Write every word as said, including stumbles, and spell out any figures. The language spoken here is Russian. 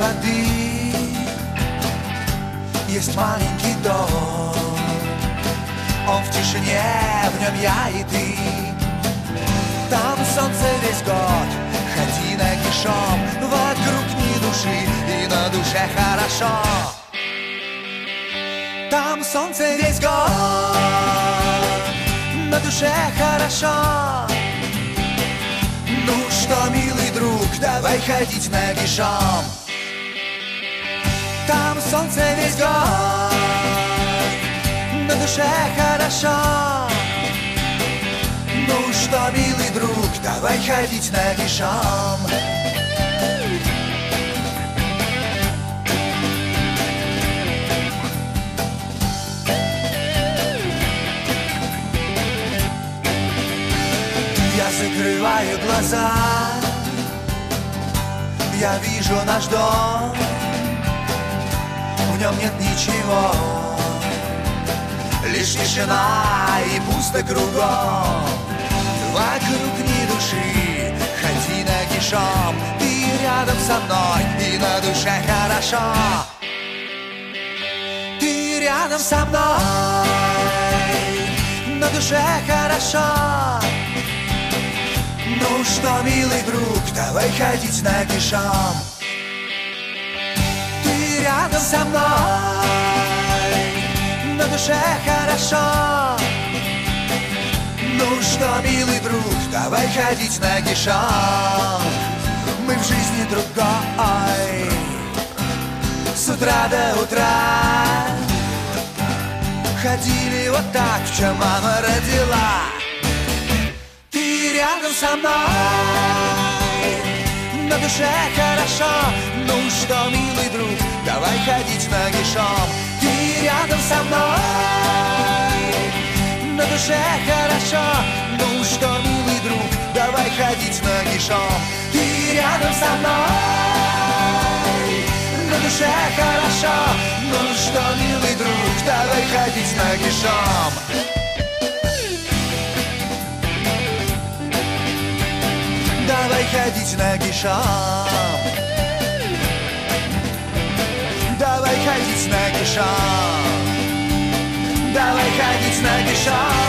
воды есть маленький дом. Он в тишине, в нем я и ты. Там солнце весь год, ходи нагишом. Вокруг ни души, и на душе хорошо. Там солнце весь год, на душе хорошо. Ну что, милый друг, давай ходить нагишом. Там солнце весь год, на душе хорошо. Ну что, милый друг, давай ходить нагишом. Я закрываю глаза, я вижу наш дом. В нем нет ничего, лишь тишина и пусто кругом. Вокруг ни души, ходи нагишом. Ты рядом со мной, и на душе хорошо. Ты рядом со мной, на душе хорошо. Ну что, милый друг, давай ходить нагишом. Ты рядом со мной, на душе хорошо. Ну что, милый друг, давай ходить нагишом. Мы в жизни другой, с утра до утра ходили вот так, в чем мама родила. Ты рядом со мной, на душе хорошо. Ну что, милый друг, давай ходить нагишом. Ты рядом со мной, на душе хорошо. Ну что, милый друг, давай ходить нагишом. Ты рядом со мной, на душе хорошо. Ну что, милый друг, давай ходить нагишом. Давай ходить нагишом. Давай ходить нагишом. Давай ходить нагишом.